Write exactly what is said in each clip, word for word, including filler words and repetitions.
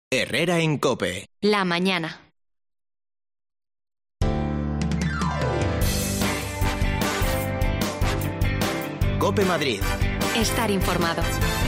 Herrera en COPE. La mañana. COPE Madrid. Estar informado.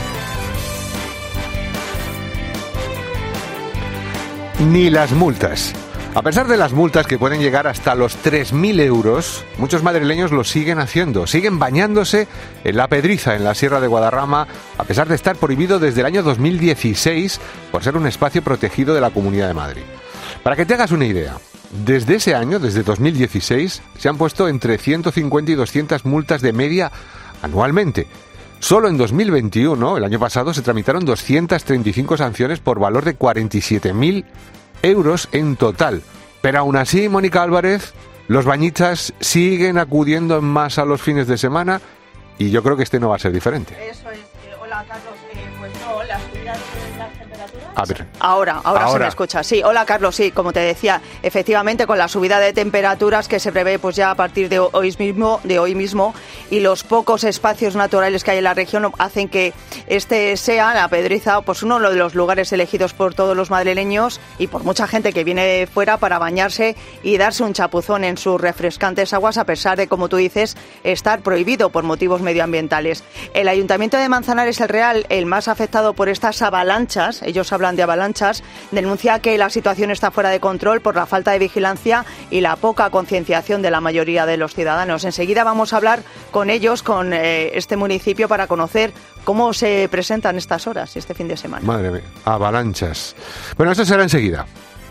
Ni las multas. A pesar de las multas que pueden llegar hasta los tres mil euros, muchos madrileños lo siguen haciendo. Siguen bañándose en la Pedriza, en la Sierra de Guadarrama, a pesar de estar prohibido desde el año dos mil dieciséis por ser un espacio protegido de la Comunidad de Madrid. Para que te hagas una idea, desde ese año, desde dos mil dieciséis, se han puesto entre ciento cincuenta y doscientas multas de media anualmente. Solo en dos mil veintiuno, el año pasado, se tramitaron doscientas treinta y cinco sanciones por valor de cuarenta y siete mil euros en total. Pero aún así, Mónica Álvarez, los bañistas siguen acudiendo en masa los fines de semana y yo creo que este no va a ser diferente. Eso es. Eh, hola, Carlos. Eh, pues no, las subidas de las temperaturas... A ver. Ahora, ahora, ahora se me escucha. Sí, hola, Carlos. Sí, como te decía, efectivamente, con la subida de temperaturas que se prevé pues ya a partir de hoy mismo, de hoy mismo, y los pocos espacios naturales que hay en la región hacen que este sea, la Pedriza, pues uno de los lugares elegidos por todos los madrileños y por mucha gente que viene de fuera para bañarse y darse un chapuzón en sus refrescantes aguas, a pesar de, como tú dices, estar prohibido por motivos medioambientales. El Ayuntamiento de Manzanares el Real, el más afectado por estas avalanchas, ellos hablan de avalanchas, denuncia que la situación está fuera de control por la falta de vigilancia y la poca concienciación de la mayoría de los ciudadanos. Enseguida vamos a hablar con ellos, con eh, este municipio, para conocer cómo se presentan estas horas este fin de semana. Madre mía, avalanchas. Bueno, eso será enseguida.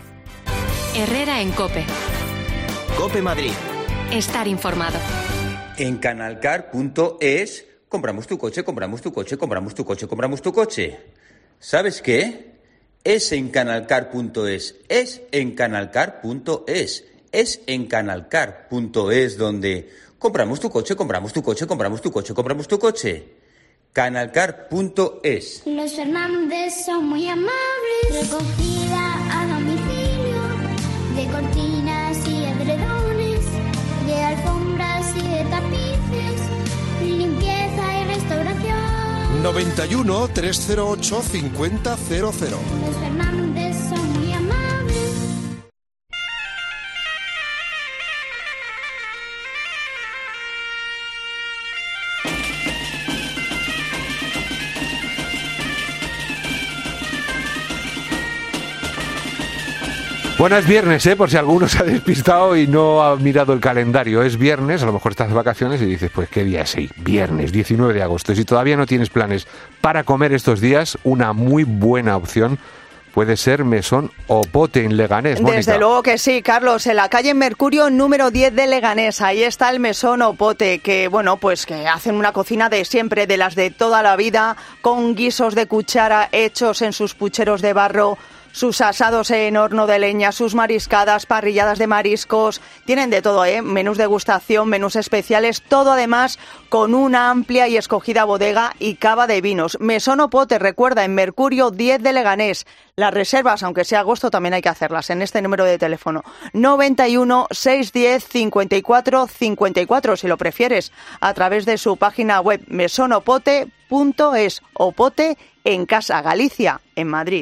Herrera en COPE. COPE Madrid. Estar informado. En canalcar punto es compramos tu coche, compramos tu coche, compramos tu coche, compramos tu coche. ¿Sabes qué? Es en canalcar punto es, es en canalcar punto es, es en canalcar punto es donde compramos tu coche, compramos tu coche, compramos tu coche, compramos tu coche. canalcar punto es. Los Fernández son muy amables. Recogida a domicilio de cortinas y edredones, de alfombras y de tapices, limpieza y restauración. noventa y uno, trescientos ocho, cincuenta cero cero. Los Fernández son muy amables. Bueno, es viernes, ¿eh? Por si alguno se ha despistado y no ha mirado el calendario. Es viernes, a lo mejor estás de vacaciones y dices, pues ¿qué día es hoy? Viernes, diecinueve de agosto. Y si todavía no tienes planes para comer estos días, una muy buena opción puede ser Mesón Opote en Leganés, Mónica. Desde luego que sí, Carlos. En la calle Mercurio número diez de Leganés, ahí está el Mesón Opote, que bueno, pues que hacen una cocina de siempre, de las de toda la vida, con guisos de cuchara hechos en sus pucheros de barro, sus asados en horno de leña, sus mariscadas, parrilladas de mariscos, tienen de todo, ¿eh? Menús de degustación, menús especiales, todo además con una amplia y escogida bodega y cava de vinos. Mesón Opote, recuerda, en Mercurio diez de Leganés. Las reservas, aunque sea agosto, también hay que hacerlas en este número de teléfono, noventa y uno, seiscientos diez, cincuenta y cuatro cincuenta y cuatro, si lo prefieres, a través de su página web mesón opote punto es. Opote en Casa Galicia, en Madrid.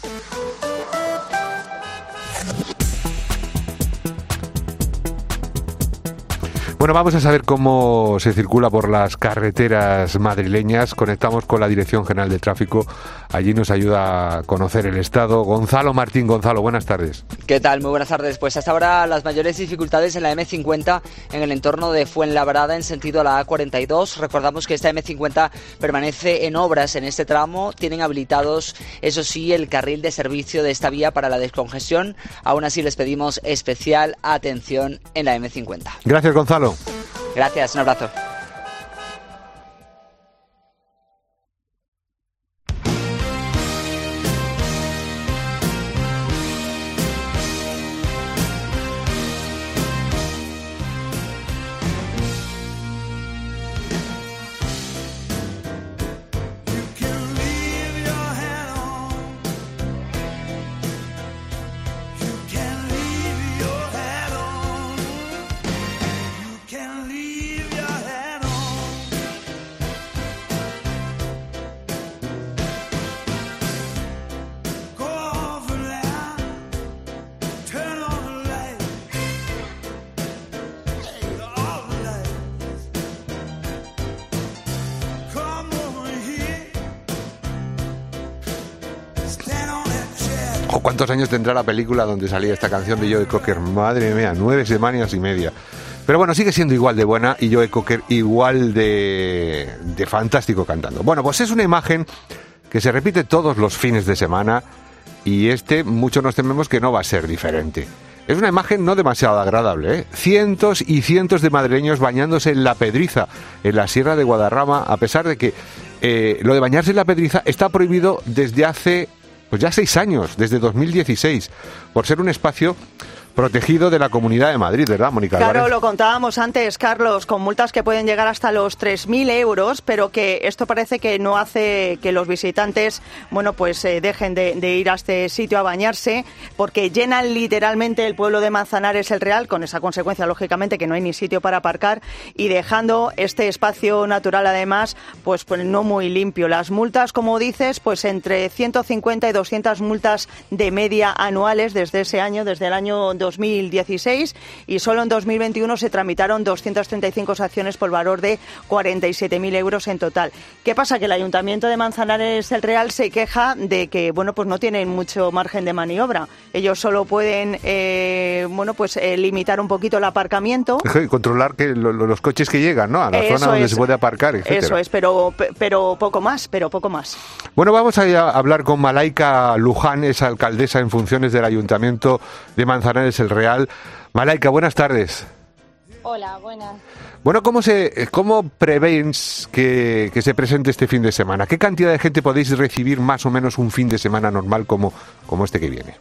Bueno, vamos a saber cómo se circula por las carreteras madrileñas. Conectamos con la Dirección General de Tráfico. Allí nos ayuda a conocer el estado. Gonzalo Martín. Gonzalo, buenas tardes. ¿Qué tal? Muy buenas tardes. Pues hasta ahora las mayores dificultades en la eme cincuenta en el entorno de Fuenlabrada en sentido a la a cuarenta y dos. Recordamos que esta eme cincuenta permanece en obras en este tramo. Tienen habilitados, eso sí, el carril de servicio de esta vía para la descongestión. Aún así les pedimos especial atención en la eme cincuenta. Gracias, Gonzalo. Gracias, un abrazo. Can leave your head O ¿cuántos años tendrá la película donde salía esta canción de Joe Cocker? Madre mía, nueve semanas y media. Pero bueno, sigue siendo igual de buena y Joe Cocker igual de, de fantástico cantando. Bueno, pues es una imagen que se repite todos los fines de semana y este, muchos nos tememos que no va a ser diferente. Es una imagen no demasiado agradable, ¿eh? Cientos y cientos de madrileños bañándose en la Pedriza, en la Sierra de Guadarrama, a pesar de que eh, lo de bañarse en la Pedriza está prohibido desde hace, pues ya seis años, desde dos mil dieciséis, por ser un espacio protegido de la Comunidad de Madrid, ¿verdad, Mónica Álvarez? Claro, lo contábamos antes, Carlos, con multas que pueden llegar hasta los tres mil euros, pero que esto parece que no hace que los visitantes, bueno, pues eh, dejen de, de ir a este sitio a bañarse, porque llenan literalmente el pueblo de Manzanares el Real, con esa consecuencia, lógicamente, que no hay ni sitio para aparcar, y dejando este espacio natural, además, pues, pues no muy limpio. Las multas, como dices, pues entre ciento cincuenta y doscientas multas de media anuales desde ese año, desde el año dos mil dieciséis, y solo en dos mil veintiuno se tramitaron doscientas treinta y cinco sanciones por valor de cuarenta y siete mil euros en total. ¿Qué pasa? Que el Ayuntamiento de Manzanares el Real se queja de que, bueno, pues no tienen mucho margen de maniobra. Ellos solo pueden, eh, bueno, pues eh, limitar un poquito el aparcamiento. Y controlar que lo, lo, los coches que llegan, ¿no? A la Eso zona donde es, se puede aparcar, etcétera. Eso es, pero, pero poco más, pero poco más. Bueno, vamos a hablar con Malaika Luján, es alcaldesa en funciones del Ayuntamiento de Manzanares el Real. Malaika, buenas tardes. Hola, buenas. Bueno, ¿cómo se cómo prevéis que, que se presente este fin de semana? ¿Qué cantidad de gente podéis recibir más o menos un fin de semana normal como, como este que viene?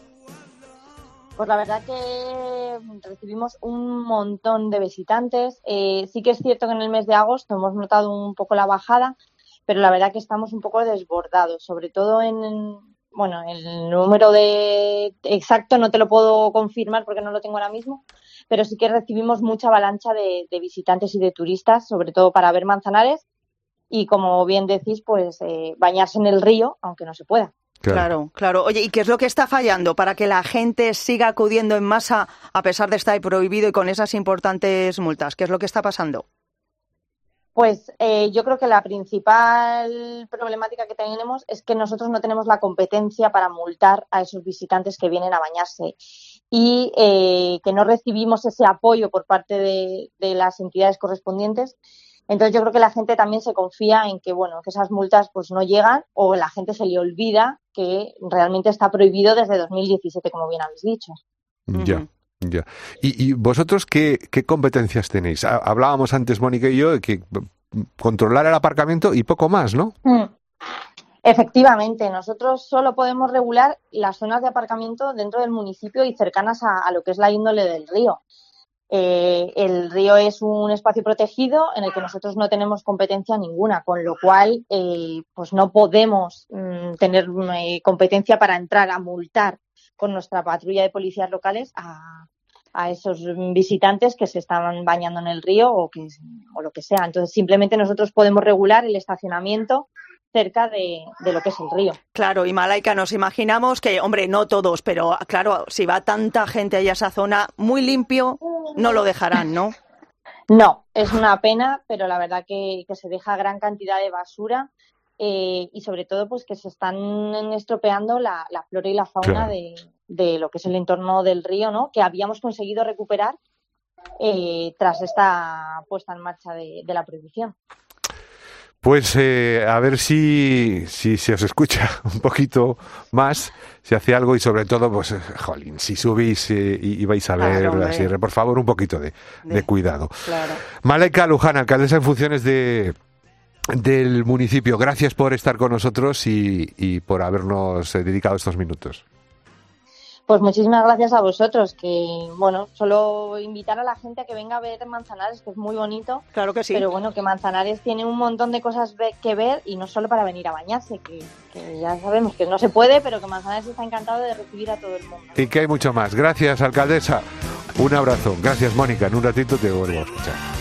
Pues la verdad que recibimos un montón de visitantes. Eh, sí que es cierto que en el mes de agosto hemos notado un poco la bajada, pero la verdad que estamos un poco desbordados, sobre todo en... Bueno, el número de exacto no te lo puedo confirmar porque no lo tengo ahora mismo, pero sí que recibimos mucha avalancha de, de visitantes y de turistas, sobre todo para ver Manzanares y, como bien decís, pues eh, bañarse en el río, aunque no se pueda. Claro. claro, claro. Oye, ¿y qué es lo que está fallando para que la gente siga acudiendo en masa a pesar de estar prohibido y con esas importantes multas? ¿Qué es lo que está pasando? Pues eh, yo creo que la principal problemática que tenemos es que nosotros no tenemos la competencia para multar a esos visitantes que vienen a bañarse y eh, que no recibimos ese apoyo por parte de, de las entidades correspondientes. Entonces yo creo que la gente también se confía en que, bueno, que esas multas pues no llegan, o la gente se le olvida que realmente está prohibido desde dos mil diecisiete, como bien habéis dicho. Ya. Uh-huh. Ya. ¿Y, y vosotros qué, qué competencias tenéis? Hablábamos antes, Mónica y yo, de que controlar el aparcamiento y poco más, ¿no? Mm. Efectivamente, nosotros solo podemos regular las zonas de aparcamiento dentro del municipio y cercanas a, a lo que es la índole del río. Eh, el río es un espacio protegido en el que nosotros no tenemos competencia ninguna, con lo cual eh, pues no podemos mm, tener eh, competencia para entrar a multar con nuestra patrulla de policías locales a, a esos visitantes que se estaban bañando en el río o, que, o lo que sea. Entonces, simplemente nosotros podemos regular el estacionamiento cerca de, de lo que es el río. Claro, y Malaika, nos imaginamos que, hombre, no todos, pero claro, si va tanta gente allá a esa zona, muy limpio, no lo dejarán, ¿no? No, es una pena, pero la verdad que, que se deja gran cantidad de basura. Eh, y sobre todo pues que se están estropeando la, la flora y la fauna claro. de, de lo que es el entorno del río, ¿no? Que habíamos conseguido recuperar eh, tras esta puesta en marcha de, de la prohibición. Pues eh, a ver si, si se os escucha un poquito más, si hace algo y sobre todo, pues, jolín, si subís eh, y, y vais a ver claro, la sierra, por favor, un poquito de, de, de cuidado. Claro. Malaika Luján, alcaldesa en funciones de... del municipio. Gracias por estar con nosotros y, y por habernos dedicado estos minutos. Pues muchísimas gracias a vosotros, que bueno, solo invitar a la gente a que venga a ver Manzanares, que es muy bonito. Claro que sí. Pero bueno, que Manzanares tiene un montón de cosas que ver y no solo para venir a bañarse, que, que ya sabemos que no se puede, pero que Manzanares está encantado de recibir a todo el mundo. Y que hay mucho más. Gracias, alcaldesa. Un abrazo. Gracias, Mónica. En un ratito te vuelvo a escuchar.